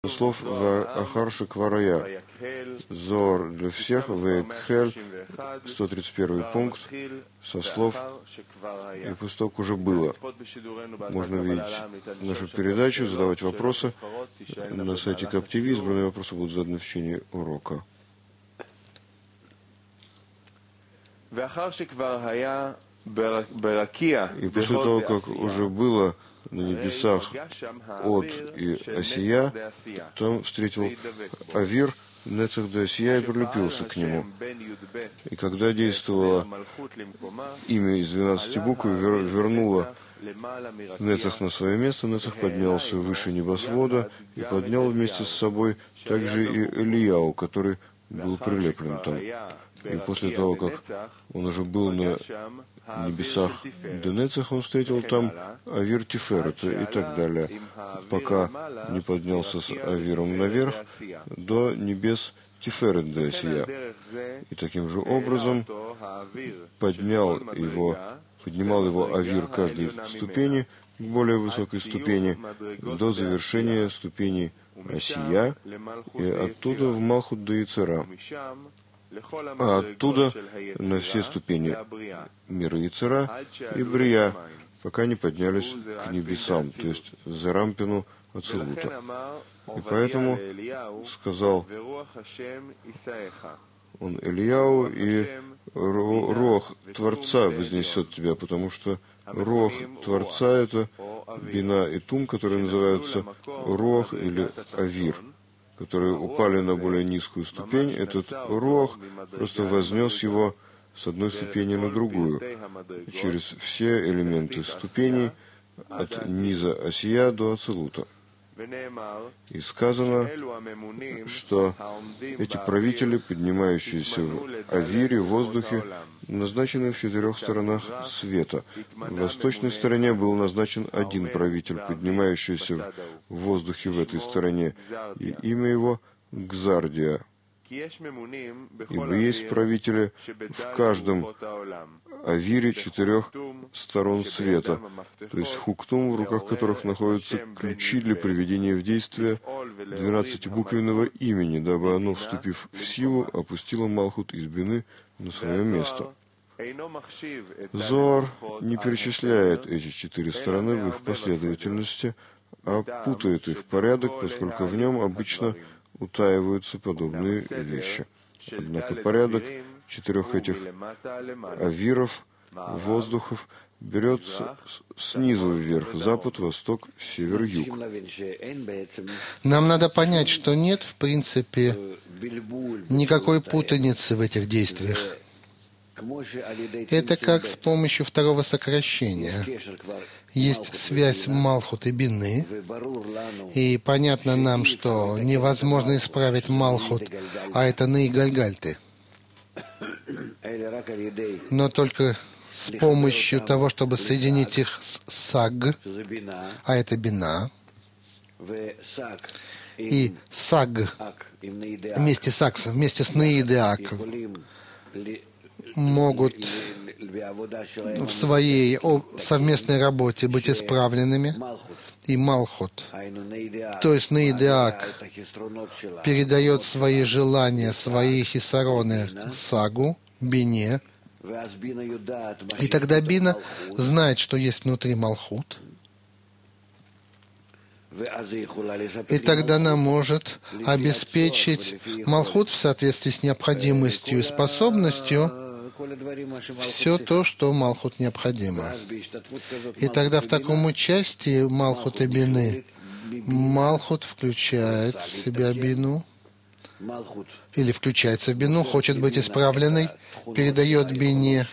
слов Ахарши Кварая. Зор для всех, Векхель, 131 пункт, со слов «И пусток уже было». Можно видеть нашу передачу, задавать вопросы. На сайте КапТВ избранные вопросы будут заданы в течение урока. И после того, как уже было на небесах Од и Осия, там встретил Авир Нецах де Осия и прилепился к нему. И когда действовало имя из 12 букв, вернуло Нецах на свое место, Нецах поднялся выше небосвода и поднял вместе с собой также и Элияу, который был прилеплен там. И после того, как он уже был на небесах Денецах, он встретил там Авир Тиферет и так далее, пока не поднялся с Авиром наверх до небес Тиферет де Осия. И таким же образом поднимал его Авир каждой ступени к более высокой ступени до завершения ступени Осия, и оттуда в Малхут де Яцера. А оттуда на все ступени мира Яцера и Брия, пока не поднялись к небесам, то есть за рампину Ацилута. И поэтому сказал он Элияу, и Руах Творца вознесет тебя, потому что Руах Творца — это Бина и Тум, которые называются Руах или Авир, которые упали на более низкую ступень. Этот Руах просто вознес его с одной ступени на другую, через все элементы ступеней, от низа Осия до Ацилута. И сказано, что эти правители, поднимающиеся в Авире, в воздухе, назначены в 4 сторонах света. В восточной стороне был назначен один правитель, поднимающийся в воздухе в этой стороне, и имя его Гзардия. Ибо есть правители в каждом Авире 4 сторон света, то есть Хуктум, в руках которых находятся ключи для приведения в действие 12-буквенного имени, дабы оно, вступив в силу, опустило Малхут из Бины на свое место. Зоар не перечисляет эти 4 стороны в их последовательности, а путает их порядок, поскольку в нем обычно утаиваются подобные вещи. Однако порядок 4 этих авиров, воздухов, берется снизу вверх: запад, восток, север, юг. Нам надо понять, что нет, в принципе, никакой путаницы в этих действиях. Это как с помощью второго сокращения. Есть связь Малхут и Бины, и понятно нам, что невозможно исправить Малхут, а это Наигальгальты. Но только с помощью того, чтобы соединить их с Саг, а это Бина, и Саг вместе с Наидеак могут в своей совместной работе быть исправленными, и Малхут, то есть Наидеак, передает свои желания, свои хисароны Сагу, Бине, и тогда Бина знает, что есть внутри Малхут, и тогда она может обеспечить Малхут в соответствии с необходимостью и способностью все то, что Малхут необходимо. И тогда в таком участии Малхут и Бины Малхут включает в себя Бину, или включается в Бину, хочет быть исправленной, передает Бине,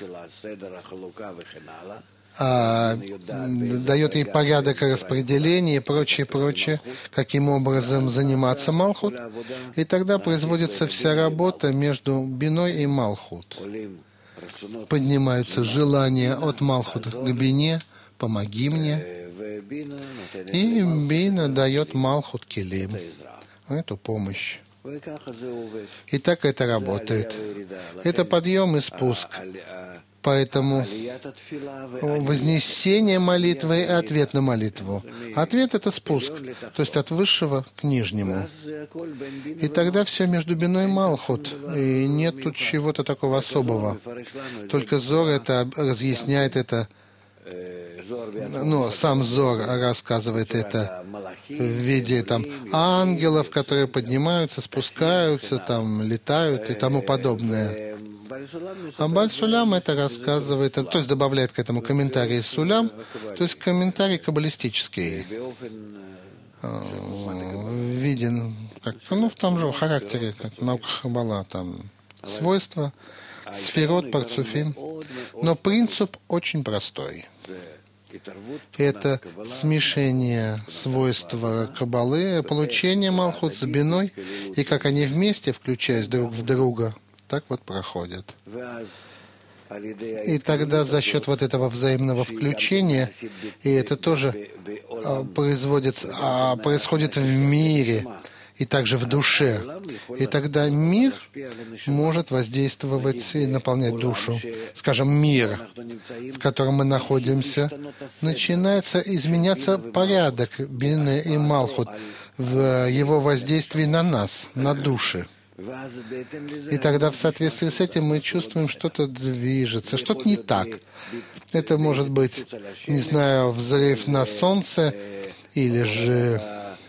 дает ей порядок распределения и прочее, каким образом заниматься Малхут, и тогда производится вся работа между Биной и Малхут. Поднимаются желания от Малхут к Бине: «Помоги мне», и Бина дает Малхут Келим, эту помощь. И так это работает. Это подъем и спуск. Поэтому вознесение молитвы и ответ на молитву. Ответ — это спуск, то есть от высшего к нижнему. И тогда все между биной и малхут. И нет тут чего-то такого особого. Только Зор это разъясняет это. Сам Зор рассказывает это в виде ангелов, которые поднимаются, спускаются, летают и тому подобное. А Бааль Сулям это рассказывает, то есть добавляет к этому комментарий Сулям, то есть комментарий каббалистический, виден, в том же характере, как наука Каббала, свойства, сферот, парцуфим, но принцип очень простой. Это смешение свойства Каббалы, получение Малхут с биной, и как они вместе, включаясь друг в друга, так проходят. И тогда за счет этого взаимного включения, и это тоже происходит в мире, и также в душе. И тогда мир может воздействовать и наполнять душу. Скажем, мир, в котором мы находимся, начинается изменяться порядок Бины и Малхут в его воздействии на нас, на души. И тогда в соответствии с этим мы чувствуем, что-то движется, что-то не так. Это может быть, взрыв на солнце, или же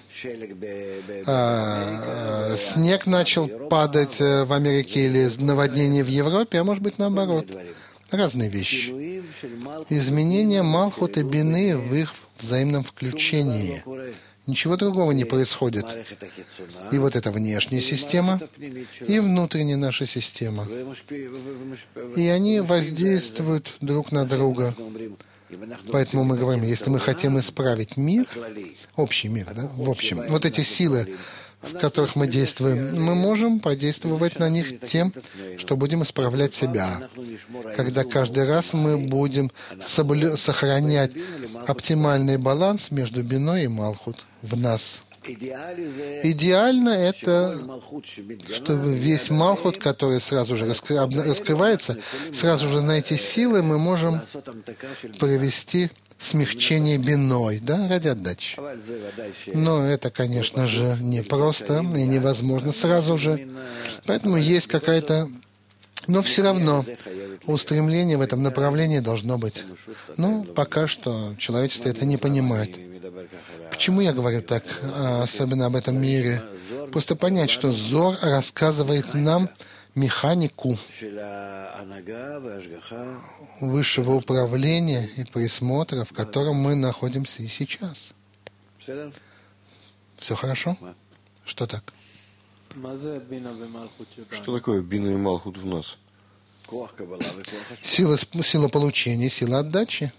снег начал падать в Америке, или наводнение в Европе, а может быть наоборот. Разные вещи. Изменение Малхут и Бины в их взаимном включении. Ничего другого не происходит. И это внешняя система, и внутренняя наша система. И они воздействуют друг на друга. Поэтому мы говорим, если мы хотим исправить мир, общий мир, в общем, эти силы, в которых мы действуем, мы можем подействовать на них тем, что будем исправлять себя. Когда каждый раз мы будем сохранять оптимальный баланс между биной и малхут в нас. Идеально это, что весь малхут, который сразу же раскрывается, сразу же на эти силы мы можем провести смягчение биной, ради отдачи. Но это, конечно же, непросто и невозможно сразу же. Поэтому есть какая-то... Но все равно устремление в этом направлении должно быть. Но пока что человечество это не понимает. Почему я говорю так, особенно об этом мире? Просто понять, что Зор рассказывает нам механику высшего управления и присмотра, в котором мы находимся и сейчас. Все хорошо? Что так? Что такое бина и малхут в нас? Сила получения, сила отдачи.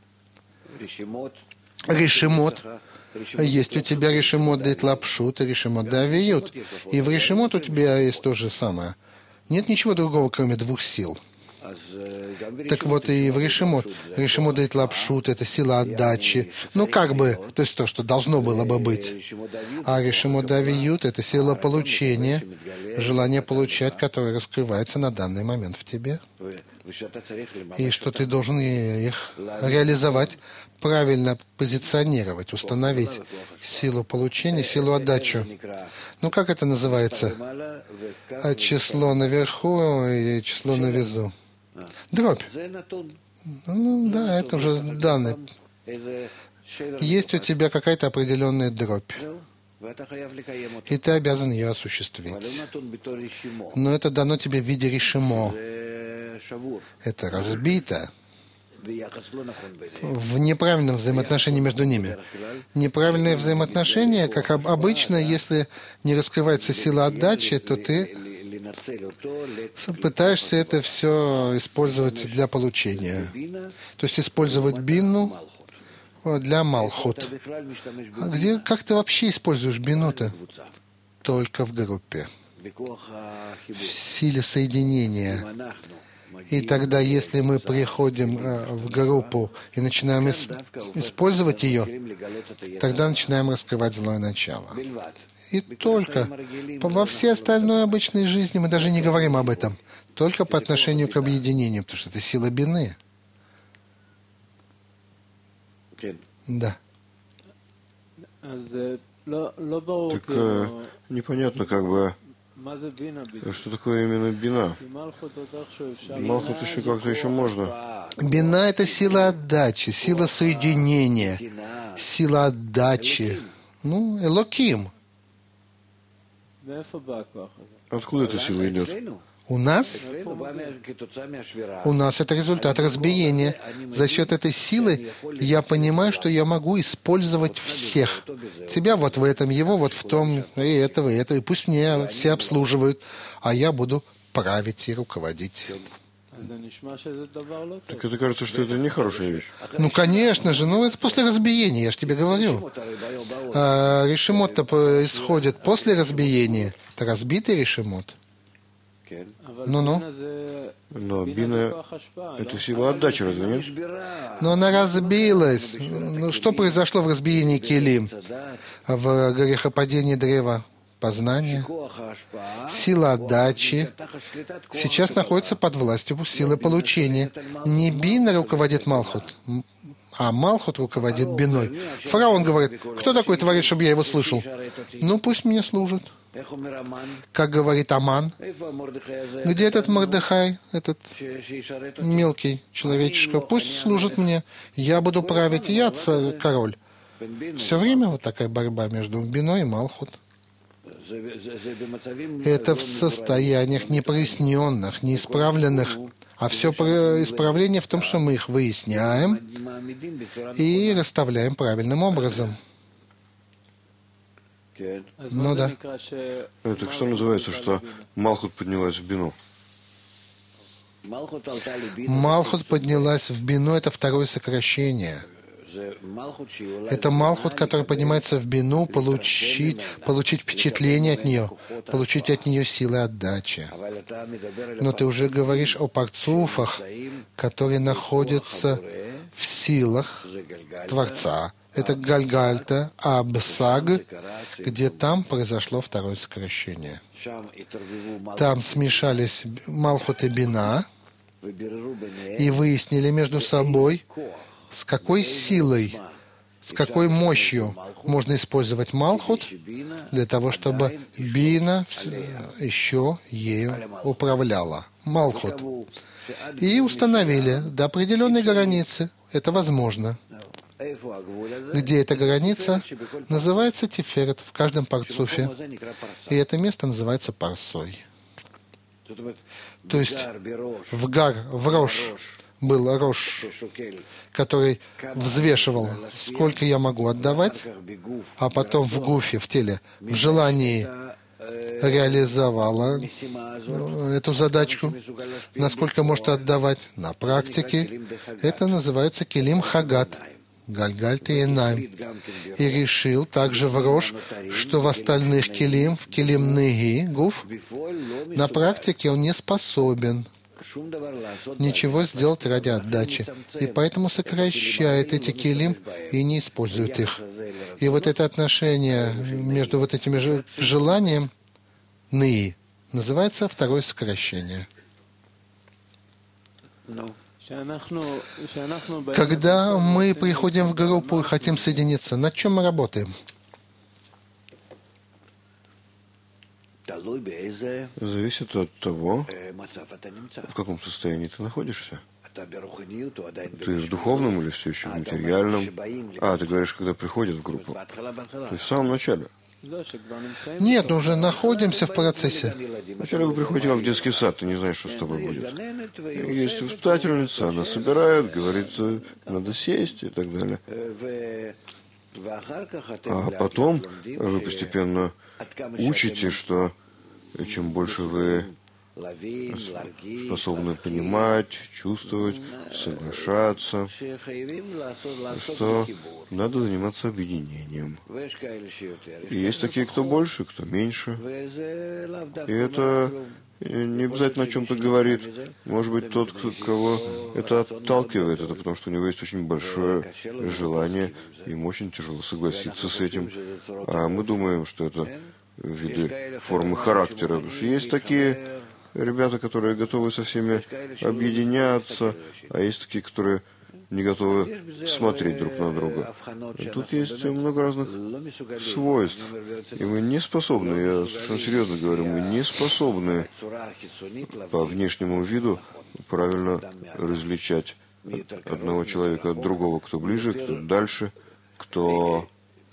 Решимот. Есть у тебя решимот дейт лапшут и решимот да авиют. И в решимот у тебя есть то же самое. Нет ничего другого, кроме двух сил. Так и в решимот. Решимот дейт лапшут — это сила отдачи. То есть то, что должно было бы быть. А решимот да авиют — это сила получения, желание получать, которое раскрывается на данный момент в тебе. И что ты должен их реализовать, правильно позиционировать, установить силу получения, силу отдачи. Как это называется? Число наверху и число внизу. Дробь. Это уже данные. Есть у тебя какая-то определенная дробь. И ты обязан ее осуществить. Но это дано тебе в виде решимо. Это разбито в неправильном взаимоотношении между ними. Неправильные взаимоотношения, как обычно, если не раскрывается сила отдачи, то ты пытаешься это все использовать для получения. То есть использовать бину для малхут. Как ты вообще используешь бину-то? Только в группе. В силе соединения. И тогда, если мы приходим в группу и начинаем использовать ее, тогда начинаем раскрывать злое начало. И только. Во всей остальной обычной жизни мы даже не говорим об этом. Только по отношению к объединению, потому что это сила бины. Да. Так непонятно, как бы, что такое именно бина. Малхут еще как-то еще можно. Бина — это сила отдачи, сила соединения, сила отдачи. Ну, Элоким. Откуда эта сила идет? У нас это результат разбиения. За счет этой силы я понимаю, что я могу использовать всех. Тебя вот в этом, его вот в том, и этого, и это. И пусть меня все обслуживают, а я буду править и руководить. Так это кажется, что это нехорошая вещь. Ну, конечно же, это после разбиения, я же тебе говорю. А решимот-то происходит после разбиения. Это разбитый решимот. Ну-ну. Но бина — это сила отдачи, разве нет? Но она разбилась. Ну, что произошло в разбиении Келим? В грехопадении древа познания. Сила отдачи сейчас находится под властью силы получения. Не бина руководит Малхут, а Малхут руководит биной. Фараон говорит: кто такой творит, чтобы я его слышал? Ну, пусть мне служит. Как говорит Аман, где этот Мордехай, этот мелкий человечишка, пусть служит мне, я буду править, я король. Все время вот такая борьба между биной и Малхут. Это в состояниях непроясненных, неисправленных, а все исправление в том, что мы их выясняем и расставляем правильным образом. Ну да. Так что называется, что Малхут поднялась в бину? Малхут поднялась в бину — это второе сокращение. Это Малхут, который поднимается в бину, получить впечатление от нее, получить от нее силы отдачи. Но ты уже говоришь о парцуфах, которые находятся в силах Творца. Это Гальгальта, Абсаг, где там произошло второе сокращение. Там смешались Малхут и Бина и выяснили между собой, с какой силой, с какой мощью можно использовать Малхут для того, чтобы Бина еще ею управляла. Малхут. И установили до определенной границы. Это возможно. Где эта граница? Называется Тиферет в каждом парцуфе. И это место называется Парсой. То есть в Рош был Рош, который взвешивал, сколько я могу отдавать, а потом в Гуфе, в теле, в желании реализовала эту задачку, насколько может отдавать на практике. Это называется Келим Хагат, Гальгальт и Энаим. И решил также в Рош, что в остальных Келим, в Келим Неги, Гуф, на практике он не способен ничего сделать ради отдачи. И поэтому сокращает эти Келим и не использует их. И вот это отношение между вот этим желанием Неги называется второе сокращение. Когда мы приходим в группу и хотим соединиться, над чем мы работаем? Зависит от того, в каком состоянии ты находишься. Ты в духовном или все еще в материальном? Ты говоришь, когда приходят в группу. То есть в самом начале. Нет, мы уже находимся в процессе. Вначале вы приходите в детский сад, ты не знаешь, что с тобой будет. Есть воспитательница, она собирает, говорит, надо сесть и так далее. А потом вы постепенно учите, что чем больше вы способны понимать, чувствовать, соглашаться, что надо заниматься объединением. И есть такие, кто больше, кто меньше. И это не обязательно о чем-то говорит. Может быть, тот, кого это отталкивает, это потому, что у него есть очень большое желание, ему очень тяжело согласиться с этим. А мы думаем, что это виды, формы характера. Потому что есть такие ребята, которые готовы со всеми объединяться, а есть такие, которые не готовы смотреть друг на друга. Тут есть много разных свойств, и мы не способны, я совершенно серьезно говорю, мы не способны по внешнему виду правильно различать одного человека от другого, кто ближе, кто дальше, кто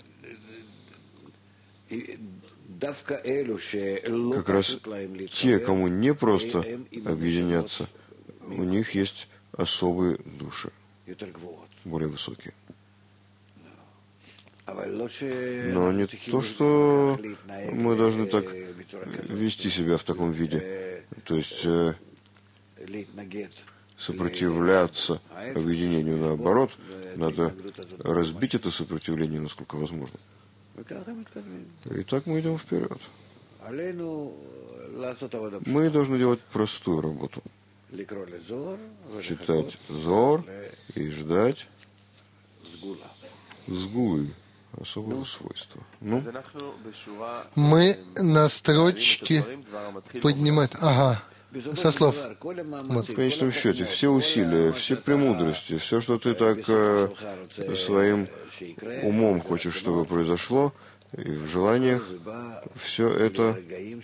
как раз те, кому не просто объединяться, у них есть особые души, более высокие. Но не то, что мы должны так вести себя в таком виде, то есть сопротивляться объединению. Наоборот, надо разбить это сопротивление, насколько возможно. И так мы идем вперед. Мы должны делать простую работу. Читать Зор и ждать сгулы, особого свойства. Ну? Мы на строчке поднимаем... Ага. Со слов. В конечном счете, все усилия, все премудрости, все, что ты так своим умом хочешь, чтобы произошло, и в желаниях, все это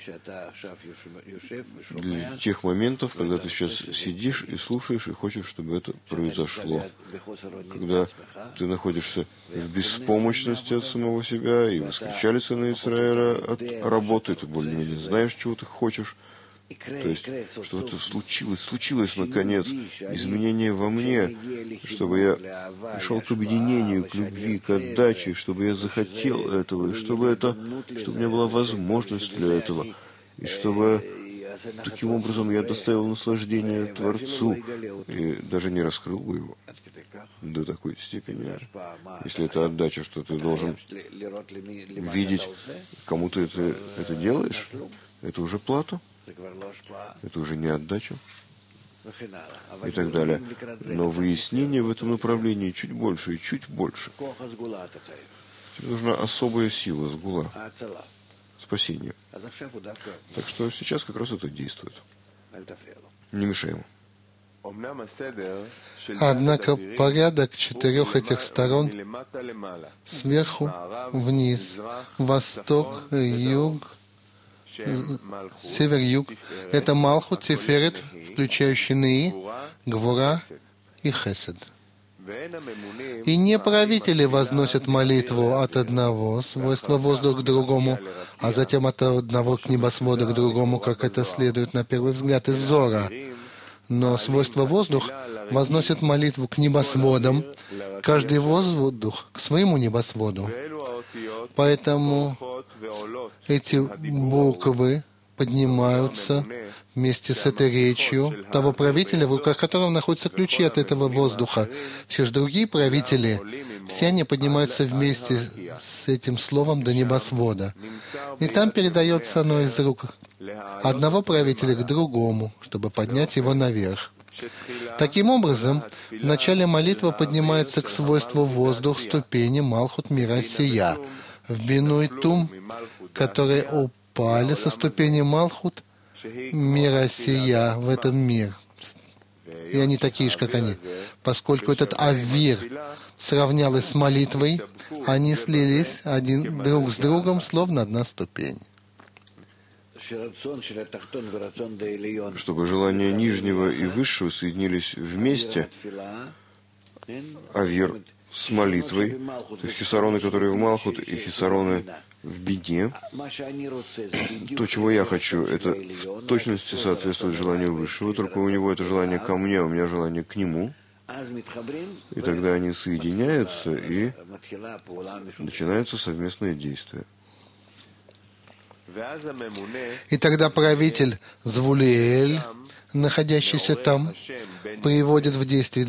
для тех моментов, когда ты сейчас сидишь и слушаешь, и хочешь, чтобы это произошло. Когда ты находишься в беспомощности от самого себя, и воскричались на Исраэля от работы, ты более-менее знаешь, чего ты хочешь. То есть, чтобы это случилось наконец, изменение во мне, чтобы я пришел к объединению, к любви, к отдаче, чтобы я захотел этого, и чтобы у меня была возможность для этого, и чтобы таким образом я доставил наслаждение Творцу, и даже не раскрыл бы его до такой степени. Если это отдача, что ты должен видеть, кому ты это делаешь, это уже плата. Это уже не отдача и так далее. Но выяснение в этом направлении чуть больше и чуть больше. Тебе нужна особая сила, сгула, спасение. Так что сейчас как раз это действует. Не мешай ему. Однако порядок четырех этих сторон сверху вниз, восток, юг, север-юг — это Малхут, Тиферет, включающий Неи, Гвура и Хесед. И не правители возносят молитву от одного свойства воздуха к другому, а затем от одного к небосводу к другому, как это следует на первый взгляд из Зора. Но свойство воздух возносит молитву к небосводам, каждый воздух к своему небосводу. Поэтому эти буквы поднимаются вместе с этой речью того правителя, в руках которого находятся ключи от этого воздуха. Все же другие правители, все они поднимаются вместе с этим словом до небосвода. И там передается оно из рук одного правителя к другому, чтобы поднять его наверх. Таким образом, в начале молитва поднимается к свойству воздух ступени Малхут мира сия, в Бину и Тум, которые упали со ступени Малхут мира сия в этом мир. И они такие же, как они. Поскольку этот Авир сравнялось с молитвой, они слились один друг с другом, словно одна ступень. Чтобы желания нижнего и высшего соединились вместе, Авир с молитвой, то есть хисароны, которые в Малхут, и хисароны в Бине. То, чего я хочу, это в точности соответствует желанию высшего, только у него это желание ко мне, а у меня желание к нему. И тогда они соединяются, и начинается совместное действие. И тогда правитель Звулиэль, находящийся там, приводит в действие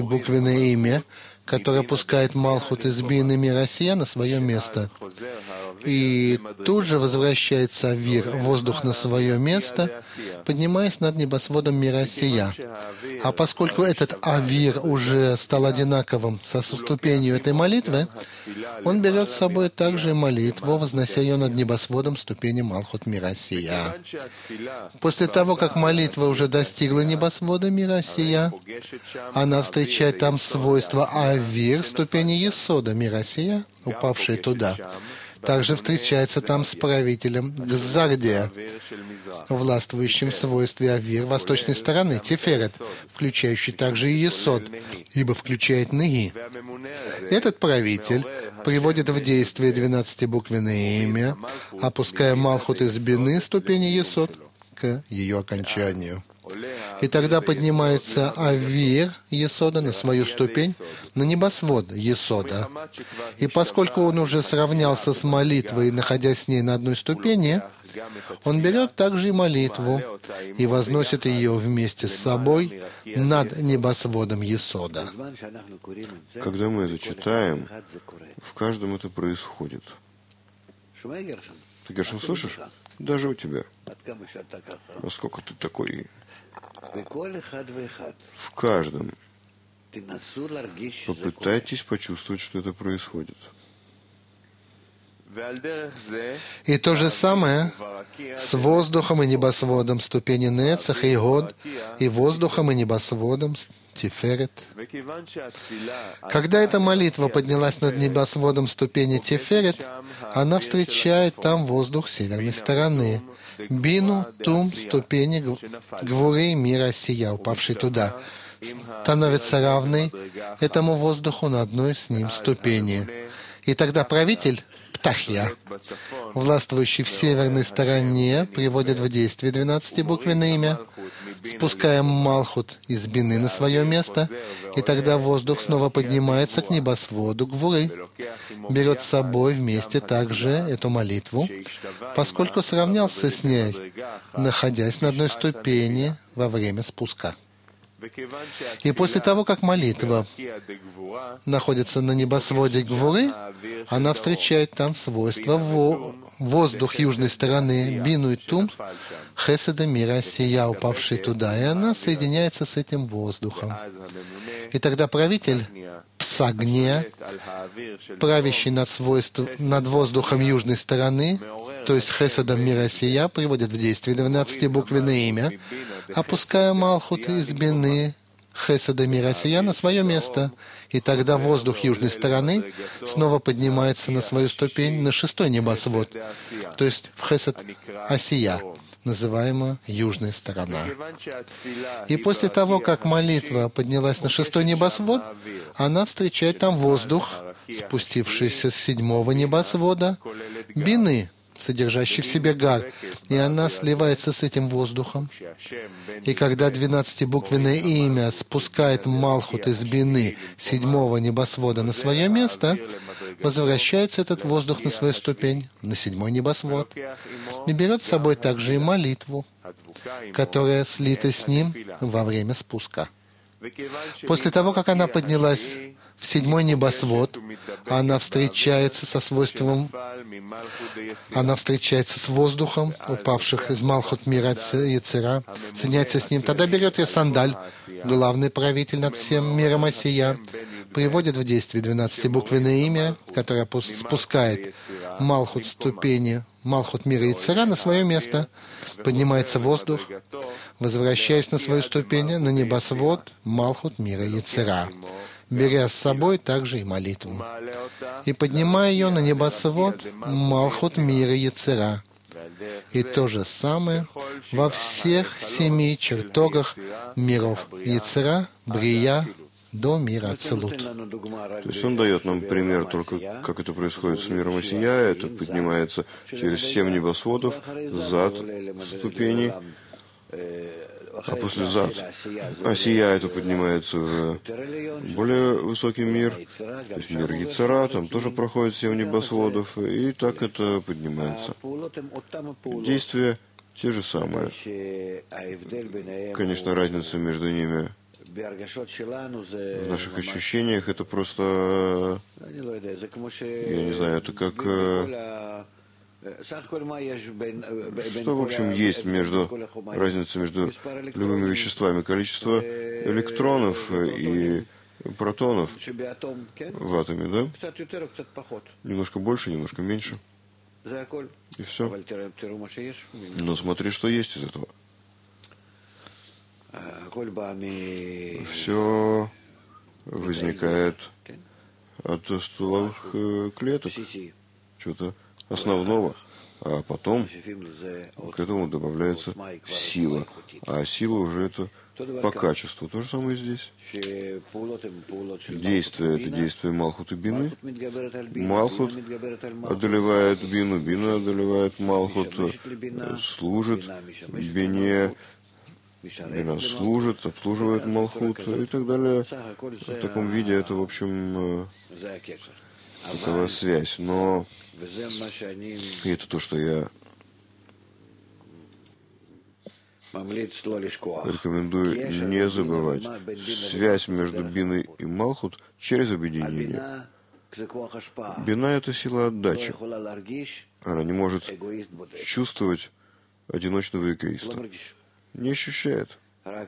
12-буквенное имя, которое опускает Малхут из Бины мира сия на свое место. И тут же возвращается Авир, воздух, на свое место, поднимаясь над небосводом мира сия. А поскольку этот Авир уже стал одинаковым со ступенью этой молитвы, он берет с собой также и молитву, вознося ее над небосводом ступени Малхут мира сия. После того, как молитва уже достигла небосвода мира сия, она встречает там свойства Авир, ступени Есода мира сия, упавшие туда. Также встречается там с правителем Гзардия, властвующим в свойстве Авир восточной стороны, Тиферет, включающий также и Есод, ибо включает Неги. Этот правитель приводит в действие 12-буквенное имя, опуская Малхут из Бины ступени Есод к ее окончанию. И тогда поднимается Авир Есода на свою ступень, на небосвод Есода. И поскольку он уже сравнялся с молитвой, находясь с ней на одной ступени, он берет также и молитву и возносит ее вместе с собой над небосводом Есода. Когда мы это читаем, в каждом это происходит. Ты, Гершин, слышишь? Даже у тебя. Насколько ты такой... В каждом. Попытайтесь почувствовать, что это происходит. И то же самое с воздухом и небосводом ступени Нецах и Год, и воздухом и небосводом Тиферет. Когда эта молитва поднялась над небосводом ступени Тиферет, она встречает там воздух северной стороны, Бину, Тум, ступени Гвуры мира сия, упавший туда, становится равной этому воздуху на одной с ним ступени. И тогда правитель Птахья, властвующий в северной стороне, приводит в действие 12-буквенное имя, спуская Малхут из Бины на свое место, и тогда воздух снова поднимается к небосводу Гвуры, берет с собой вместе также эту молитву, поскольку сравнялся с ней, находясь на одной ступени во время спуска. И после того, как молитва находится на небосводе Гвуры, она встречает там свойства воздух южной стороны, Бину и Тум, Хеседа мира сия, упавший туда, и она соединяется с этим воздухом. И тогда правитель Псагния, правящий над воздухом южной стороны, то есть Хеседом мира сия, приводит в действие 12-буквенное имя, опуская Малхут из Бины Хеседа мира сия на свое место. И тогда воздух южной стороны снова поднимается на свою ступень, на 6-й небосвод, то есть в Хесед Асия, называемая южная сторона. И после того, как молитва поднялась на 6-й небосвод, она встречает там воздух, спустившийся с 7-го небосвода, Бины, содержащий в себе гар, и она сливается с этим воздухом. И когда 12-буквенное имя спускает Малхут из Бины 7-го небосвода на свое место, возвращается этот воздух на свою ступень, на 7-й небосвод, и берет с собой также и молитву, которая слита с ним во время спуска. После того, как она поднялась в 7-й небосвод, она встречается со свойством, она встречается с воздухом, упавших из Малхут мира Яцера, соединяется с ним. Тогда берет ее Сандаль, главный правитель над всем миром Асия, приводит в действие 12-буквенное имя, которое спускает Малхут ступени, Малхут мира Яцера на свое место, поднимается воздух, возвращаясь на свою ступень, на небосвод Малхут мира Яцера, беря с собой также и молитву, и поднимая ее на небосвод Малхут мира Яцера. И то же самое во всех 7 чертогах миров Яцера, Брия, до мира Ацилут. То есть он дает нам пример только, как это происходит с миром Асия. Это поднимается через 7 небосводов, зад ступеней, а после зад Асия это поднимается в более высокий мир, то есть мир Яцера, там тоже проходит 7 небосводов, и так это поднимается. Действия те же самые. Конечно, разница между ними В наших ощущениях это просто, я не знаю, это как... Что, в общем, есть разница между любыми веществами? Количество электронов и протонов в атоме, да? Немножко больше, немножко меньше. И все. Но смотри, что есть из этого. Все возникает от стволовых клеток, чего-то основного, а потом к этому добавляется сила. А сила уже это по качеству. То же самое здесь. Действие – это действие Малхут и Бины. Малхут одолевает Бину, Бина одолевает Малхут, служит Бине, Бина служит, обслуживает Малхут и так далее. В таком виде это, в общем, такова связь. Но это то, что я рекомендую не забывать. Связь между Биной и Малхут через объединение. Бина – это сила отдачи. Она не может чувствовать одиночного эгоиста. Не ощущает. А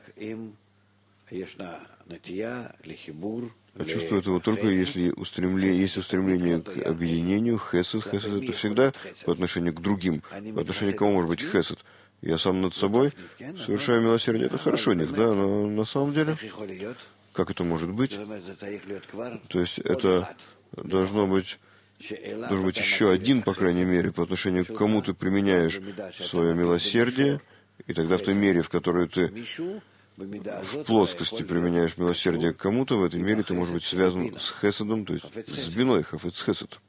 чувствует его только если есть устремление к объединению. Хесед. Хесед – это всегда по отношению к другим. По отношению к кому может быть хесед? Я сам над собой совершаю милосердие. Это хорошо, нет, да? Но на самом деле, как это может быть? То есть это должен быть еще один, по крайней мере, по отношению к кому ты применяешь свое милосердие, и тогда в той мере, в которой ты в плоскости применяешь милосердие к кому-то, в этой мере ты можешь быть связан с хеседом, то есть с биной, хафец хесед.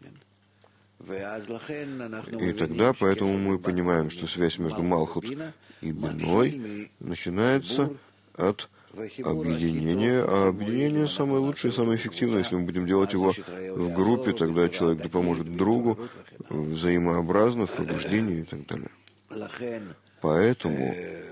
И тогда, поэтому мы понимаем, что связь между Малхут и Биной начинается от объединения, а объединение самое лучшее и самое эффективное. Если мы будем делать его в группе, тогда человек поможет другу взаимообразно, в пробуждении и так далее. Поэтому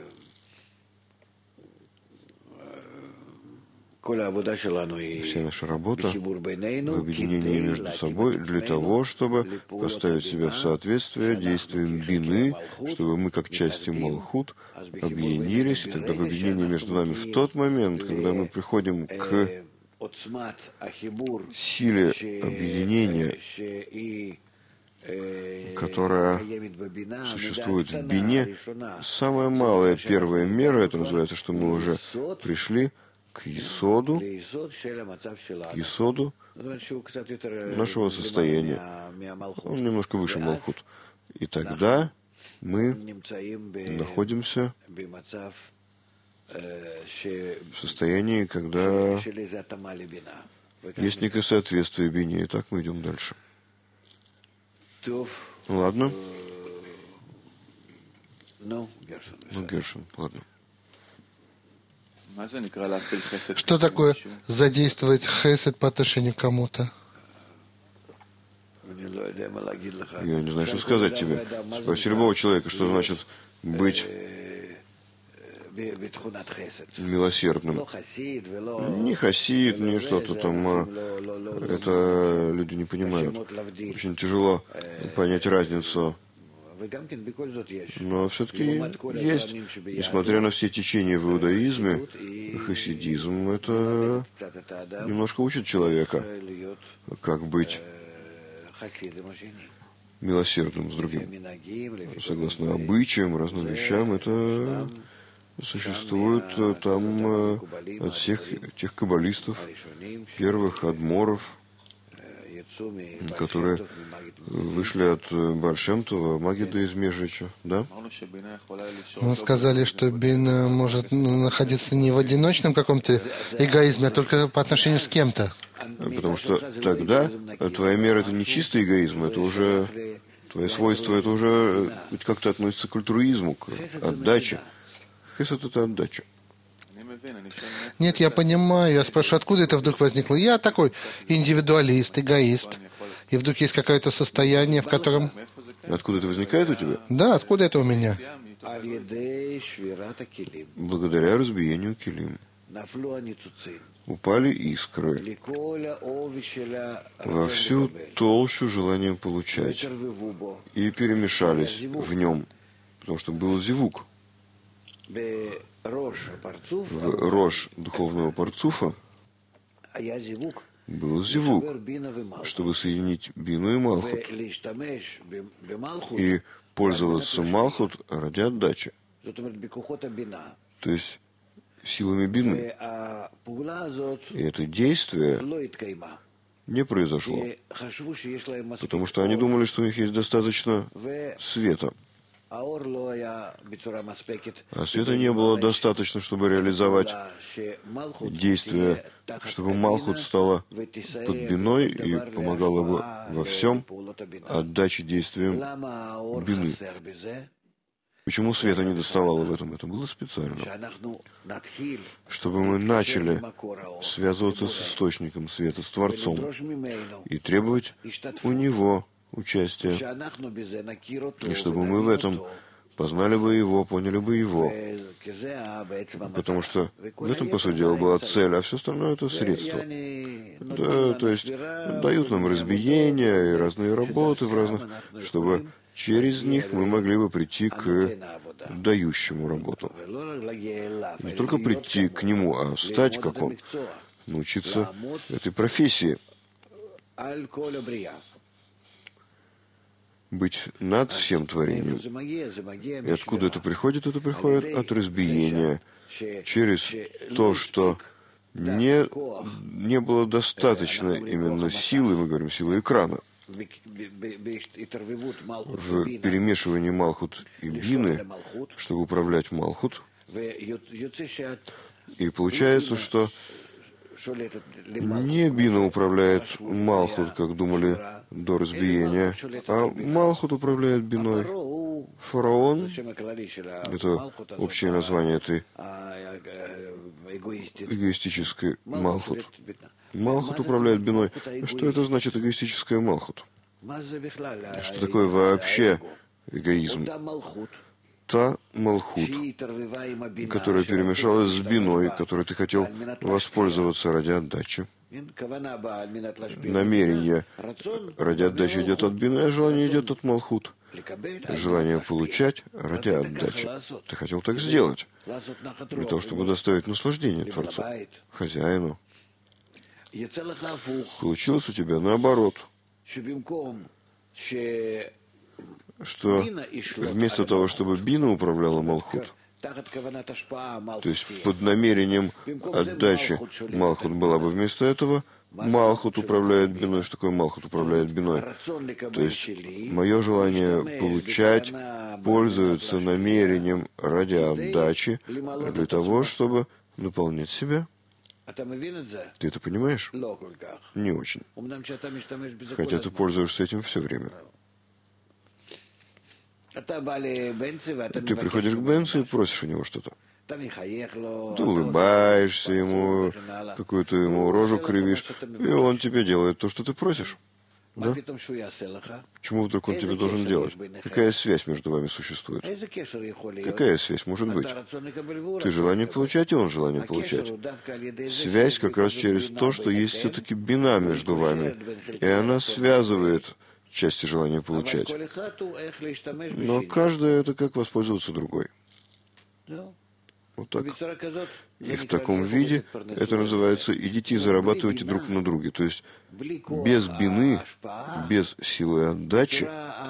вся наша работа в объединении между собой для того, чтобы поставить себя в соответствие действиям Бины, чтобы мы, как части Малхут, объединились, и тогда в объединении между нами в тот момент, когда мы приходим к силе объединения, которая существует в Бине, самая малая первая мера, это называется, что мы уже пришли к Есоду нашего состояния. Он немножко выше Малхут. И тогда мы находимся в состоянии, когда есть некое соответствие Бине. И так мы идем дальше. Ладно? Гершин, ладно. Что такое задействовать хесед по отношению к кому-то? Я не знаю, что сказать тебе. Спроси любого человека, что значит быть милосердным. Не хасид, не что-то там. Это люди не понимают. Очень тяжело понять разницу. Но все-таки есть, несмотря на все течения в иудаизме, хасидизм, это немножко учит человека, как быть милосердным с другим. Согласно обычаям, разным вещам, это существует там от всех тех каббалистов, первых адморов, которые вышли от Бааль Шем Това, Магида из Межича, да? Мы сказали, что Бина может находиться не в одиночном каком-то эгоизме, а только по отношению с кем-то. Потому что тогда твоя мера — это не чистый эгоизм, это уже твои свойства, это уже как-то относится к альтруизму, к отдаче. Хесед — это отдача. Нет, я понимаю. Я спрашиваю, откуда это вдруг возникло? Я такой индивидуалист, эгоист. И вдруг есть какое-то состояние, в котором... Откуда это возникает у тебя? Да, откуда это у меня? Благодаря разбиению килим. упали искры во всю толщу желания получать и перемешались в нем, потому что был зивук. В рош духовного парцуфа был зивук, чтобы соединить бину и малхут и пользоваться малхут ради отдачи, то есть силами бины. И это действие не произошло, потому что они думали, что у них есть достаточно света. А света не было достаточно, чтобы реализовать действие, чтобы малхут стала под биной и помогала бы во всем отдаче действиям бины. Почему света не доставало в этом? Это было специально. Чтобы мы начали связываться с источником света, с Творцом, и требовать у Него участия. И чтобы мы в этом познали бы Его, поняли бы Его. Потому что в этом, по сути дела, была цель, а все остальное — это средство. Да, то есть дают нам разбиения и разные работы в разных, чтобы через них мы могли бы прийти к дающему работу. Не только прийти к нему, а стать как он, научиться этой профессии, быть над всем творением. И откуда это приходит? Это приходит от разбиения, через то, что не было достаточно именно силы, мы говорим, силы экрана, в перемешивании малхут и бины, чтобы управлять малхут. И получается, что не бина управляет малхут, как думали до разбиения, а малхут управляет биной. Фараон — это общее название этой эгоистической малхут. Малхут управляет биной. Что это значит эгоистическая малхут? Что такое вообще эгоизм? Та малхут, которая перемешалась с биной, которой ты хотел воспользоваться ради отдачи. Намерение ради отдачи идет от бины, а желание идет от малхут. Желание получать ради отдачи. Ты хотел так сделать, для того, чтобы доставить наслаждение Творцу, хозяину. Получилось у тебя наоборот, что вместо того, чтобы бина управляла малхут, то есть под намерением отдачи малхут была бы вместо этого, малхут управляет биной. Что такое малхут управляет биной? То есть мое желание получать пользуется намерением ради отдачи для того, чтобы наполнять себя. Ты это понимаешь? Не очень. Хотя ты пользуешься этим все время. Ты приходишь к Бенцу и просишь у него что-то. Ты улыбаешься ему, какую-то ему рожу кривишь, и он тебе делает то, что ты просишь. Да? Почему вдруг он тебе должен делать? Какая связь между вами существует? Какая связь может быть? Ты желание получать, и он желание получать. Связь как раз через то, что есть все-таки бина между вами, и она связывает части желания получать. Но каждое — это как воспользоваться другой. Вот так. И в таком виде это называется «идите и зарабатывайте друг на друге». То есть без бины, без силы отдачи,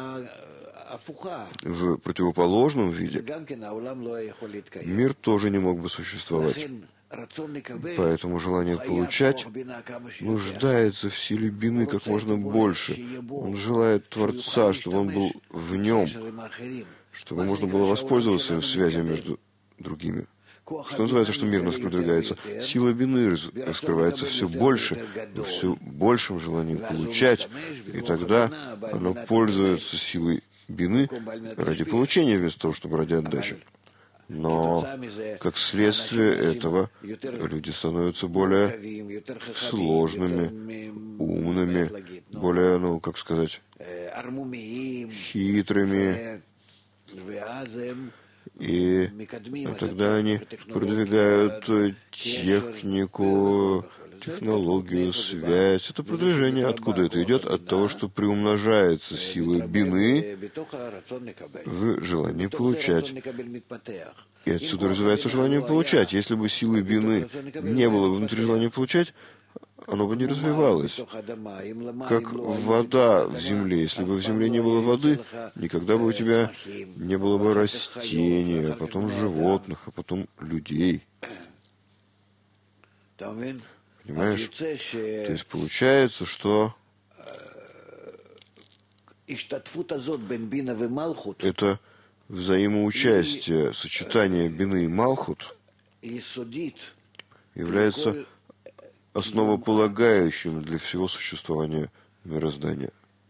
в противоположном виде мир тоже не мог бы существовать. Поэтому желание получать нуждается в силе бины как можно больше. Он желает Творца, чтобы он был в нем, чтобы можно было воспользоваться им связью между другими. Что называется, что мир нас продвигается? Сила бины раскрывается все больше, но все большим желанием получать, и тогда оно пользуется силой бины ради получения вместо того, чтобы ради отдачи. Но, как следствие этого, люди становятся более сложными, умными, более, как сказать, хитрыми. И тогда они продвигают технику, технологию, связь. Это продвижение. Откуда это идет? От того, что приумножается сила бины в желании получать. И отсюда развивается желание получать. Если бы силы бины не было внутри желания получать, оно бы не развивалось. Как вода в земле. Если бы в земле не было воды, никогда бы у тебя не было бы растений, а потом животных, а потом людей. Понимаешь? То есть получается, что это взаимоучастие, сочетание бины и малхут является основополагающим для всего существования мироздания.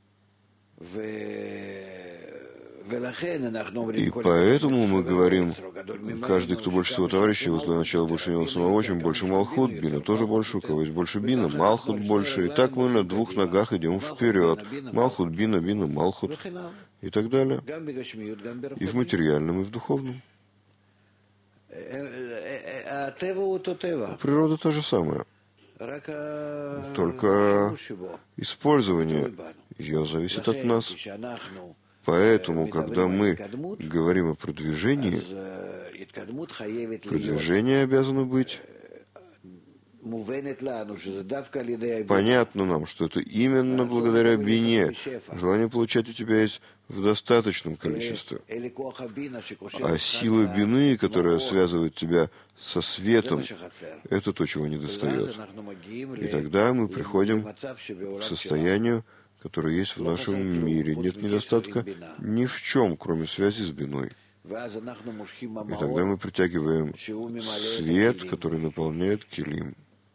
И поэтому мы говорим, каждый, кто больше своего товарища, возле начала больше него самого, чем больше малхут, бина тоже больше, у кого есть больше бина, малхут больше. И так мы на двух ногах идем вперед. Малхут, бина, бина, малхут. И так далее. И в материальном, и в духовном. Природа та же самая. Только использование ее зависит от нас. Поэтому, когда мы говорим о продвижении, продвижение обязано быть понятно нам, что это именно благодаря бине. Желание получать у тебя есть в достаточном количестве. А сила бины, которая связывает тебя со светом, это то, чего не достает. И тогда мы приходим к состоянию, которое есть в нашем мире. Нет недостатка ни в чем, кроме связи с биной. И тогда мы притягиваем свет, который наполняет килим.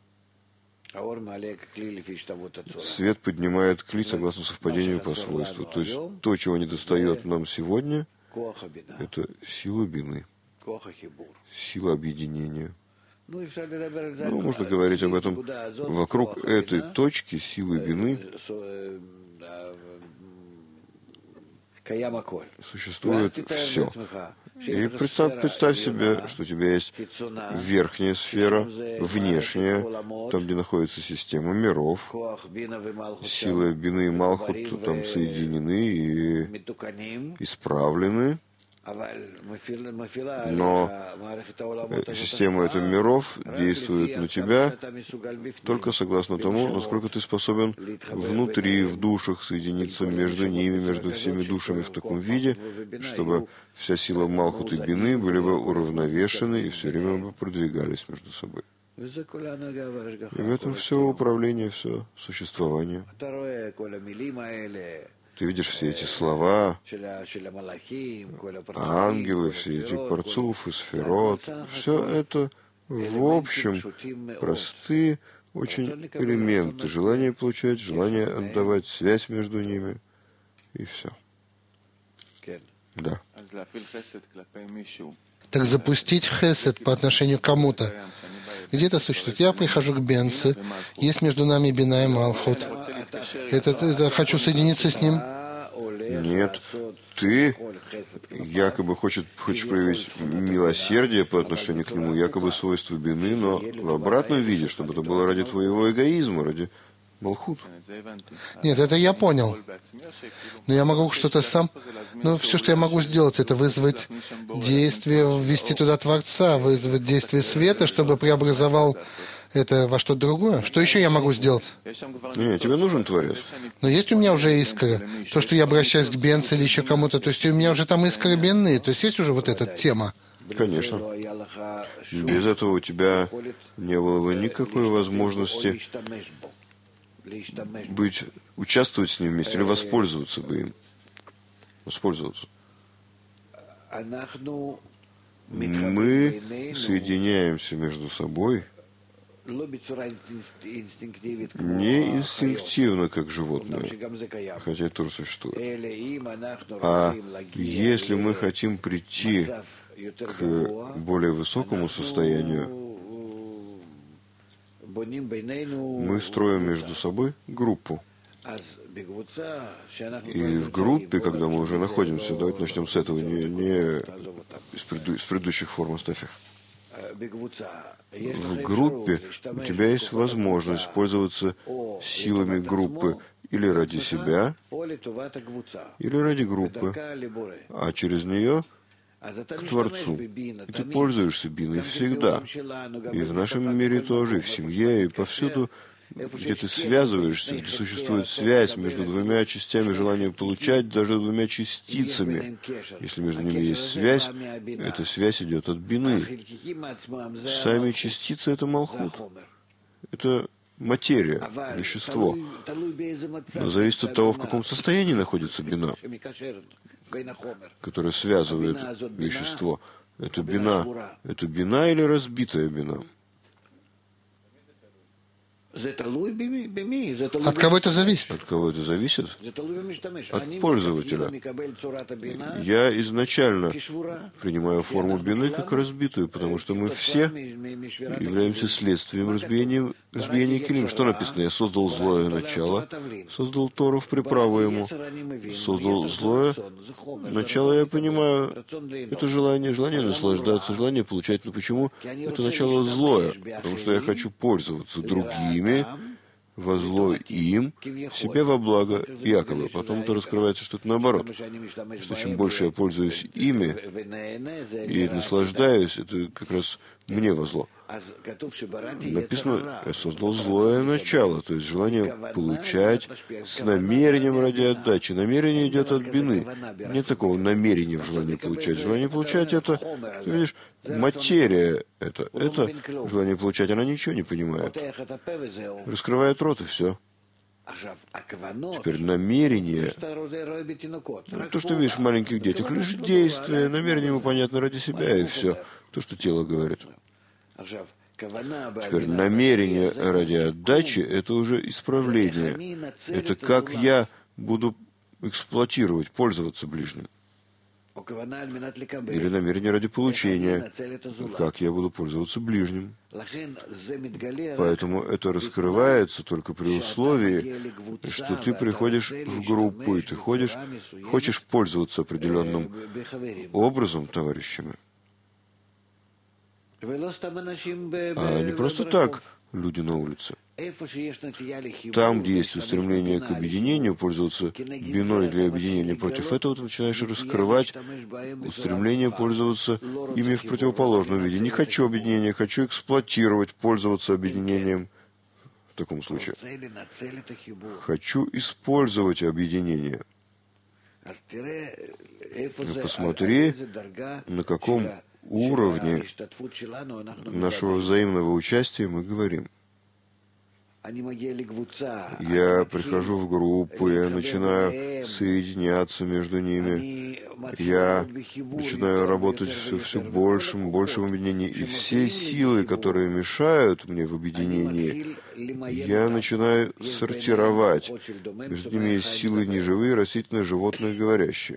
Свет поднимает кли согласно совпадению по свойству. То есть то, чего не достает нам сегодня, это сила бины, сила объединения. Можно говорить об этом. Вокруг этой точки силы бины существует все. И представь себе, что у тебя есть верхняя сфера, внешняя, там, где находится система миров. Силы бины и малхут там соединены и исправлены. Но система этих миров действует на тебя только согласно тому, насколько ты способен внутри, в душах соединиться между ними, между всеми душами в таком виде, чтобы вся сила малхут и бины были бы уравновешены и все время бы продвигались между собой. И в этом все управление, все существование. Ты видишь все эти слова, ангелы, все эти парцуф и сферот. Все это, в общем, простые очень элементы. Желание получать, желание отдавать, связь между ними. И все. Да. Так запустить хесед по отношению к кому-то. Где это существует? Я прихожу к Бенце, есть между нами бина и малхут. Это хочу соединиться с ним? Нет. Ты якобы хочешь проявить милосердие по отношению к нему, якобы свойство бины, но в обратном виде, чтобы это было ради твоего эгоизма, ради малхут. Нет, это я понял. Но я могу что-то сам... Но все, что я могу сделать, это вызвать действие, ввести туда Творца, вызвать действие света, чтобы преобразовал это во что-то другое. Что еще я могу сделать? Нет, тебе нужен Творец. Но есть у меня уже искры. То, что я обращаюсь к Бенце или еще кому-то, то есть у меня уже там искры бенные, то есть уже вот эта тема. Конечно. Без этого у тебя не было бы никакой возможности участвовать с ним вместе или воспользоваться бы им. Воспользоваться. Мы соединяемся между собой не инстинктивно, как животные, хотя это тоже существует. А если мы хотим прийти к более высокому состоянию, мы строим между собой группу. И в группе, когда мы уже находимся, давайте начнем с этого, не из предыдущих форм, оставь их. В группе у тебя есть возможность пользоваться силами группы или ради себя, или ради группы, а через нее к Творцу. И ты пользуешься биной всегда. И в нашем мире тоже, и в семье, и повсюду, где ты связываешься, где существует связь между двумя частями желания получать, даже двумя частицами. Если между ними есть связь, эта связь идет от бины. Сами частицы — это малхут. Это материя, вещество. Но зависит от того, в каком состоянии находится бина, которая связывает вещество. Это бина или разбитая бина? От кого это зависит? От кого это зависит? От пользователя. Я изначально принимаю форму бины как разбитую, потому что мы все являемся следствием разбиения килим. Что написано? Я создал злое начало, создал Тору в приправу ему, создал злое начало. Я понимаю, это желание наслаждаться, желание получать. Но почему это начало злое? Потому что я хочу пользоваться другими, во зло им, себе во благо якобы. Потом это раскрывается, что это наоборот. Что чем больше я пользуюсь ими и наслаждаюсь, это как раз мне во зло. Написано, я создал злое начало, то есть желание получать с намерением ради отдачи. Намерение идет от бины. Нет такого намерения в желании получать. Желание получать — это, ты видишь, материя. Это желание получать, она ничего не понимает. Раскрывает рот, и все. Теперь намерение, то, что видишь в маленьких детях, лишь действие, намерение ему понятно ради себя, и все. То, что тело говорит. Теперь намерение ради отдачи — это уже исправление. Это как я буду эксплуатировать, пользоваться ближним. Или намерение ради получения, как я буду пользоваться ближним. Поэтому это раскрывается только при условии, что ты приходишь в группу, и ты хочешь пользоваться определенным образом товарищами. А не просто так люди на улице. Там, где есть устремление к объединению, пользоваться биной для объединения, против этого ты начинаешь раскрывать устремление пользоваться ими в противоположном виде. Не хочу объединения, хочу эксплуатировать, пользоваться объединением. В таком случае. Хочу использовать объединение. Посмотри, на каком уровне нашего взаимного участия мы говорим. Я прихожу в группу, я начинаю соединяться между ними, я начинаю работать все большим объединении, и все силы, которые мешают мне в объединении, я начинаю сортировать. Между ними есть силы неживые, растительные, животные, говорящие.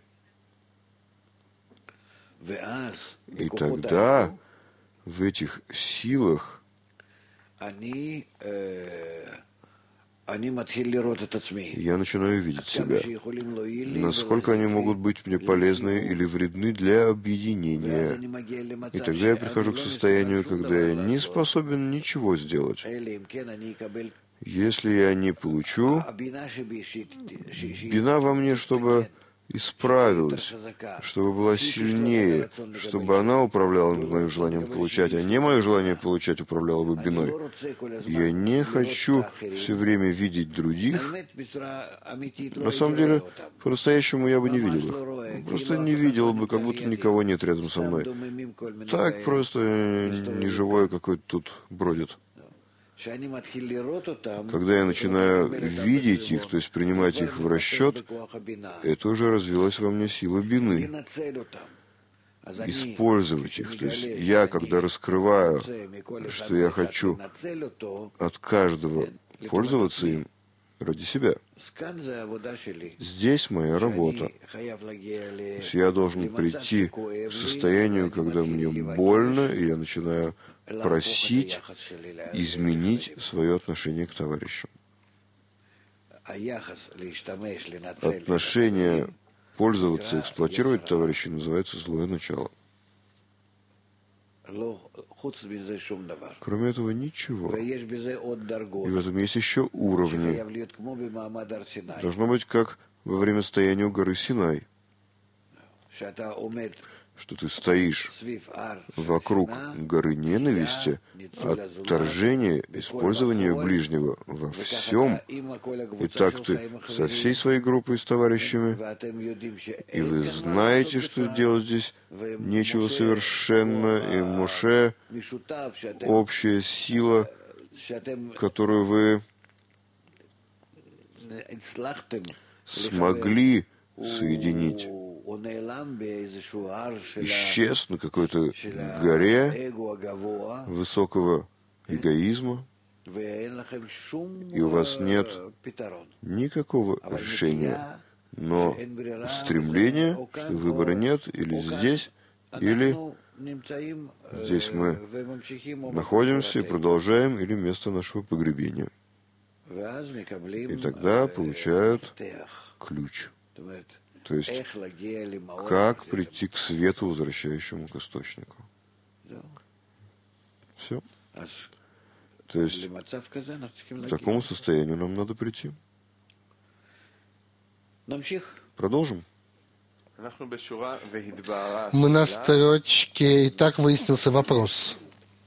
И тогда в этих силах я начинаю видеть себя, насколько они могут быть мне полезны или вредны для объединения. И тогда я прихожу к состоянию, когда я не способен ничего сделать. Если я не получу, бина во мне, чтобы исправилась, чтобы была сильнее, чтобы она управляла моим желанием получать, а не мое желание получать управляло бы биной. Я не хочу все время видеть других. На самом деле, по-настоящему я бы не видел их. Просто не видел бы, как будто никого нет рядом со мной. Так просто неживое какое-то тут бродит. Когда я начинаю видеть их, то есть принимать их в расчет, это уже развилась во мне сила бины. Использовать их. То есть я, когда раскрываю, что я хочу от каждого пользоваться им ради себя. Здесь моя работа. То есть я должен прийти к состоянию, когда мне больно, и я начинаю просить изменить свое отношение к товарищам. Отношение пользоваться, эксплуатировать товарищей называется злое начало. Кроме этого ничего. И в этом есть еще уровни. Должно быть, как во время стояния у горы Синай, что ты стоишь вокруг горы ненависти, отторжения, использования ближнего во всем, и так ты со всей своей группой с товарищами, и вы знаете, что делать здесь нечего совершенно, и Моше, общая сила, которую вы смогли соединить, исчез на какой-то горе высокого эгоизма, и у вас нет никакого решения, но стремление, что выбора нет, или здесь, или здесь мы находимся и продолжаем, или место нашего погребения. И тогда получают ключ. То есть, как прийти к свету, возвращающему к источнику. Все. То есть, к такому состоянию нам надо прийти. Продолжим. Мы на строчке, и так выяснился вопрос.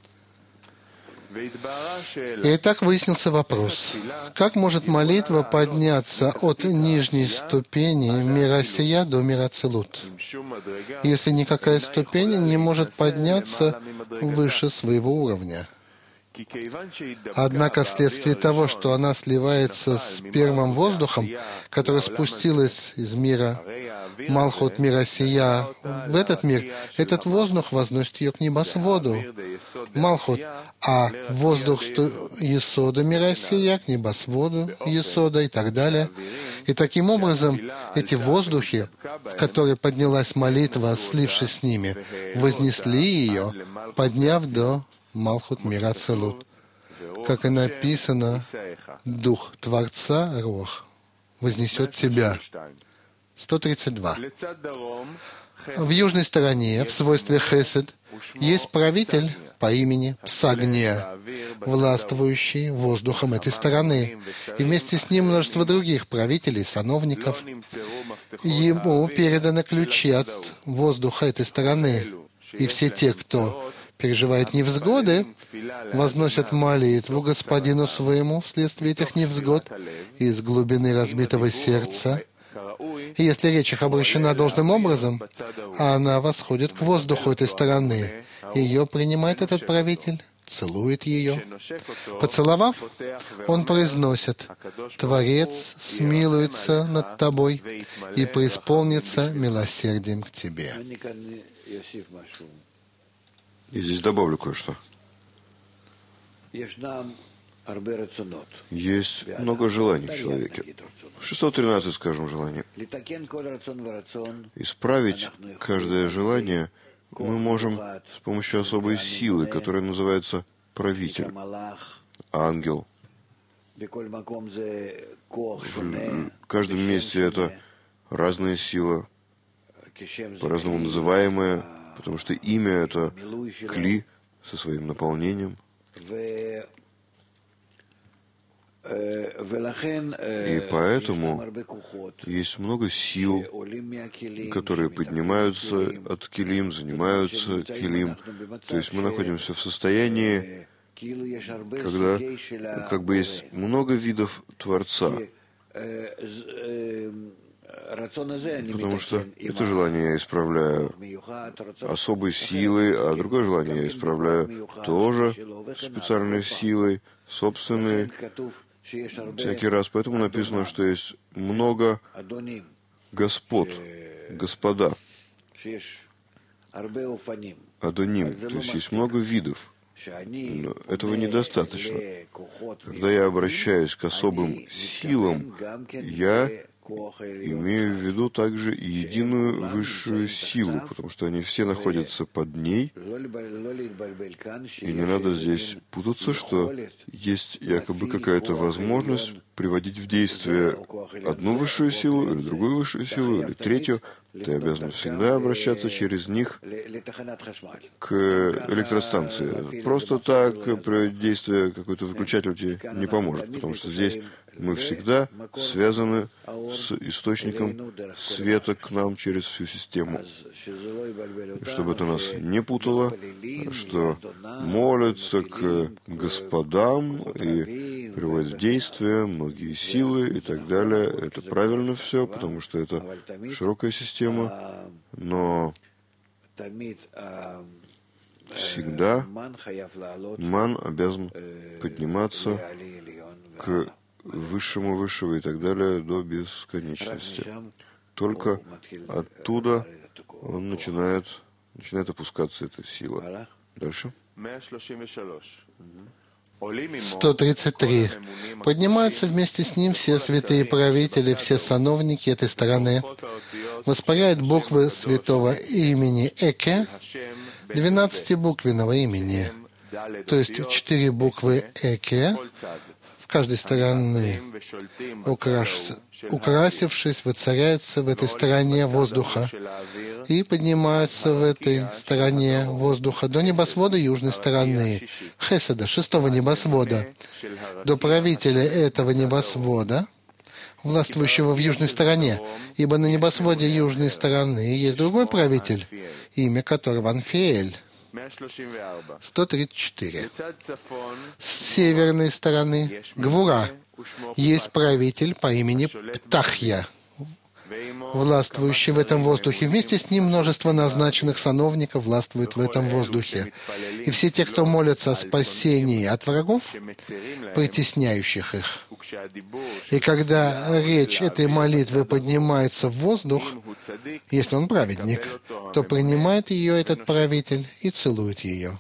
Итак, выяснился вопрос, как может молитва подняться от нижней ступени мира сия до мира Целут, если никакая ступень не может подняться выше своего уровня? Однако вследствие того, что она сливается с первым воздухом, который спустилась из мира Малхут мира сия в этот мир, этот воздух возносит ее к небосводу, Малхут, а воздух Есода мира сия к небосводу Есода и так далее. И таким образом эти воздухи, в которые поднялась молитва, слившись с ними, вознесли ее, подняв до Малхут мира Целут. Как и написано, Дух Творца, Руах, вознесет тебя. 132. В южной стороне, в свойстве Хесед, есть правитель по имени Псагния, властвующий воздухом этой стороны, и вместе с ним множество других правителей, сановников. Ему переданы ключи от воздуха этой стороны, и все те, кто переживает невзгоды, возносят молитву Господину своему вследствие этих невзгод из глубины разбитого сердца. И если речь их обращена должным образом, она восходит к воздуху этой стороны. Ее принимает этот правитель, целует ее. Поцеловав, он произносит: «Творец смилуется над тобой и преисполнится милосердием к тебе». И здесь добавлю кое-что. Есть много желаний в человеке. 613, скажем, желаний. Исправить каждое желание мы можем с помощью особой силы, которая называется правитель, ангел. В каждом месте это разная сила, по-разному называемая, потому что имя — это кли со своим наполнением. И поэтому есть много сил, которые поднимаются от килим, занимаются килим. То есть мы находимся в состоянии, когда как бы есть много видов Творца. Потому что это желание я исправляю особой силой, а другое желание я исправляю тоже специальной силой, собственной, всякий раз. Поэтому написано, что есть много господ, господа, адоним, то есть есть много видов. Но этого недостаточно. Когда я обращаюсь к особым силам, я имею в виду также и единую высшую силу, потому что они все находятся под ней. И не надо здесь путаться, что есть якобы какая-то возможность приводить в действие одну высшую силу, или другую высшую силу, или третью, ты обязан всегда обращаться через них к электростанции. Просто так приводить в действие какой-то выключатель тебе не поможет, потому что здесь мы всегда связаны с источником света к нам через всю систему. Чтобы это нас не путало, что молятся к господам и приводят в действие многие силы и так далее. Это правильно все, потому что это широкая система, но всегда ман обязан подниматься к высшему высшего и так далее до бесконечности. Только оттуда он начинает опускаться, эта сила. Дальше. 133. Поднимаются вместе с ним все святые правители, все сановники этой стороны, воспаряют буквы святого имени Эке, 12-буквенного имени, то есть 4 буквы Эке, в каждой стороны, украсившись, воцаряются в этой стороне воздуха и поднимаются в этой стороне воздуха до небосвода южной стороны, Хеседа, 6-го небосвода, до правителя этого небосвода, властвующего в южной стороне, ибо на небосводе южной стороны есть другой правитель, имя которого Анфиэль. 134. С северной стороны Гвура есть правитель по имени Птахья, властвующий в этом воздухе. Вместе с ним множество назначенных сановников властвует в этом воздухе. И все те, кто молятся о спасении от врагов, притесняющих их. И когда речь этой молитвы поднимается в воздух, если он праведник, то принимает ее этот правитель и целует ее.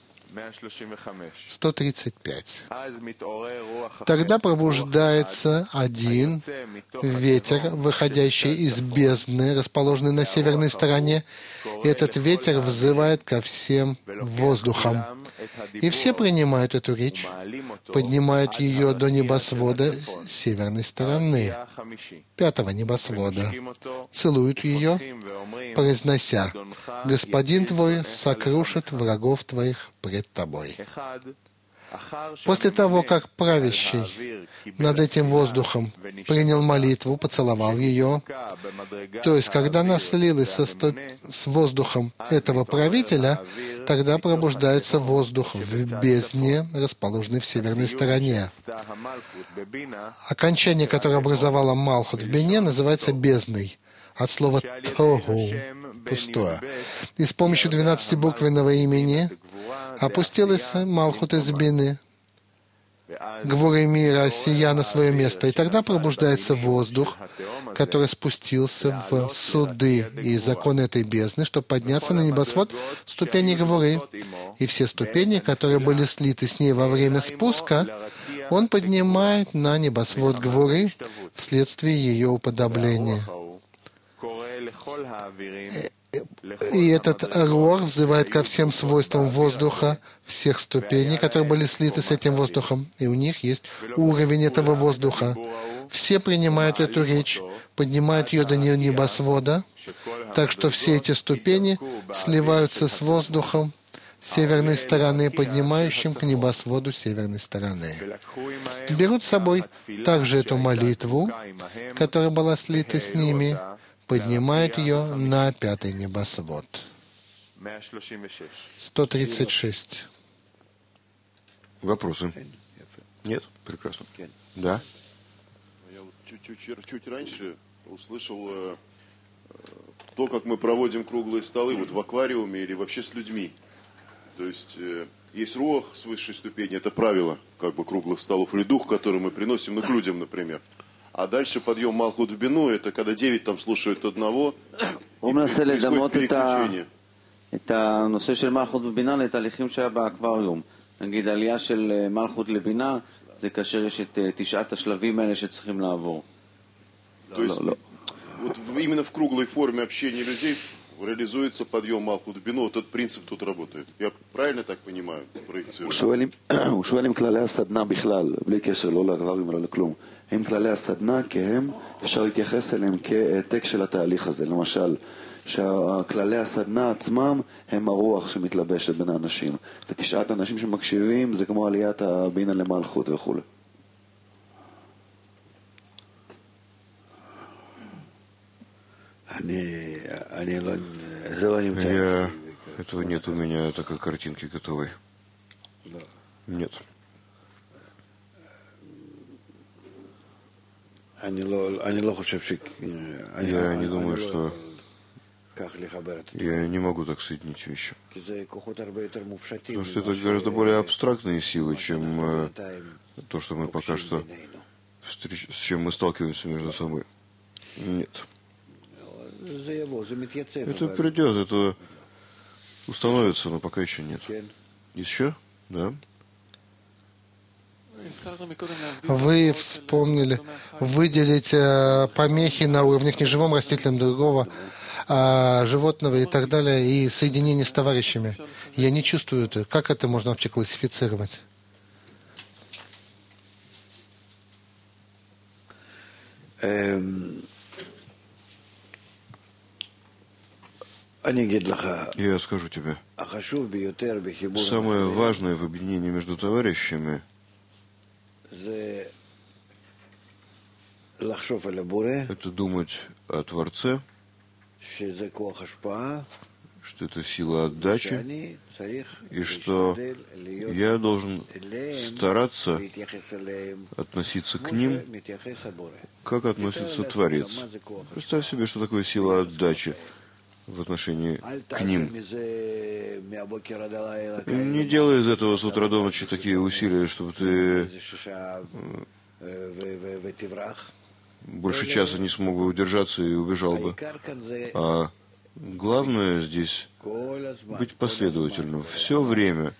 135. Тогда пробуждается один ветер, выходящий из бездны, расположенной на северной стороне, и этот ветер взывает ко всем воздухам. И все принимают эту речь, поднимают ее до небосвода северной стороны, 5-го небосвода, целуют ее, произнося: «Господин твой сокрушит врагов твоих пред тобой». После того, как правящий над этим воздухом принял молитву, поцеловал ее, то есть, когда она слилась с воздухом этого правителя, тогда пробуждается воздух в бездне, расположенной в северной стороне. Окончание, которое образовало Малхут в Бине, называется бездной, от слова «тогу» — пустое. И с помощью 12-буквенного имени опустилась Малхут из Бины, Гвуры мира, сия на свое место. И тогда пробуждается воздух, который спустился в суды и законы этой бездны, чтобы подняться на небосвод ступени Гвуры. И все ступени, которые были слиты с ней во время спуска, он поднимает на небосвод Гвуры вследствие ее уподобления. И этот руах взывает ко всем свойствам воздуха, всех ступеней, которые были слиты с этим воздухом, и у них есть уровень этого воздуха. Все принимают эту речь, поднимают ее до небосвода, так что все эти ступени сливаются с воздухом северной стороны, поднимающим к небосводу северной стороны. Берут с собой также эту молитву, которая была слита с ними, поднимает ее на 5-й небосвод. 136. Вопросы? Нет? Прекрасно. Да? Я чуть раньше услышал то, как мы проводим круглые столы вот в аквариуме или вообще с людьми. То есть есть руах с высшей ступени, это правило как бы круглых столов, или дух, который мы приносим к людям, например. А дальше подъем Малхут в Бину, это когда 9 там слушают одного, и происходит переключение. את הנושא של מלכות ובינה לתהליכים שהיה באקווריום. נגיד, עלייה של מלכות לבינה, זה כאשר יש את 9 השלבים האלה שצריכים לעבור. То есть, вот именно в круглой форме общения людей реализуется подъем Малхут в Бину, вот этот принцип тут работает. Я правильно так понимаю, проецирую? הוא שואל אם כללי הסדנה בכלל, בלי קשר לא לגברים ולא לכלום, אם כללי הסדנה כהם, אפשר להתייחס אליהם כהעתק של התהליך הזה. למשל, שכללי הסדנה עצמם הם הרוח שמתלבשת בין האנשים. ותשעת אנשים שמקשיבים זה כמו עליית הבינה למלכות וכו'. Этого нет у меня такой картинки готовой. Нет. Я не думаю, что я не могу так соединить вещи. Потому что это гораздо более абстрактные силы, чем то, что мы пока что с чем мы сталкиваемся между собой. Нет. Это придет, это установится, но пока еще нет. Еще? Да. Вы вспомнили выделить помехи на уровнях неживом, растительном, другого животного и так далее, и соединение с товарищами. Я не чувствую это. Как это можно вообще классифицировать? Я скажу тебе, самое важное в объединении между товарищами — это думать о Творце, что это сила отдачи, и что я должен стараться относиться к ним, как относится Творец. Представь себе, что такое сила отдачи в отношении к ним. Не делай из этого с утра до ночи такие усилия, чтобы ты больше часа не смог бы удержаться и убежал бы. А главное здесь быть последовательным. Все время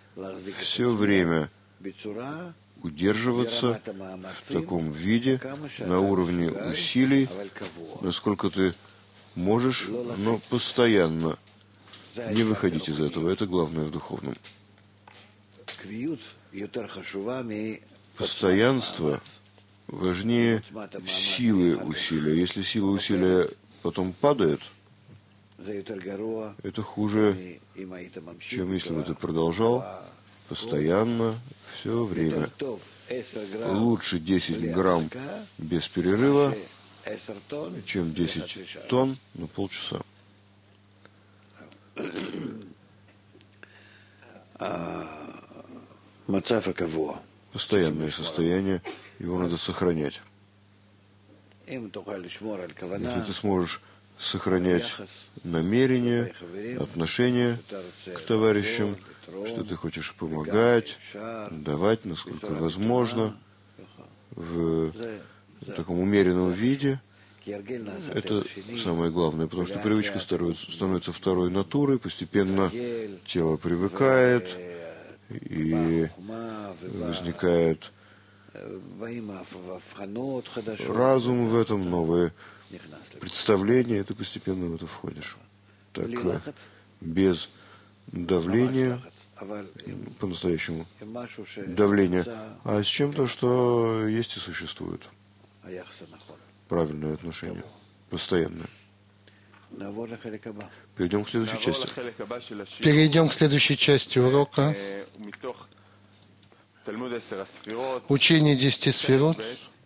удерживаться в таком виде, на уровне усилий, насколько ты можешь, но постоянно не выходить из этого. Это главное в духовном. Постоянство важнее силы усилия. Если сила усилия потом падает, это хуже, чем если бы ты продолжал постоянно, все время. Лучше 10 грамм без перерыва, чем 10 тонн на полчаса. Постоянное состояние, его надо сохранять. Если ты сможешь сохранять намерение, отношение к товарищам, что ты хочешь помогать, давать, насколько возможно, в таком умеренном виде, это самое главное, потому что привычка становится второй натурой, постепенно тело привыкает, и возникает разум в этом, новые представления, и ты постепенно в это входишь. Так, без давления, по-настоящему давления, а с чем-то, что есть и существует. Правильное отношение, постоянное. Перейдем к следующей части. Перейдем к следующей части урока. Учение 10 сферот,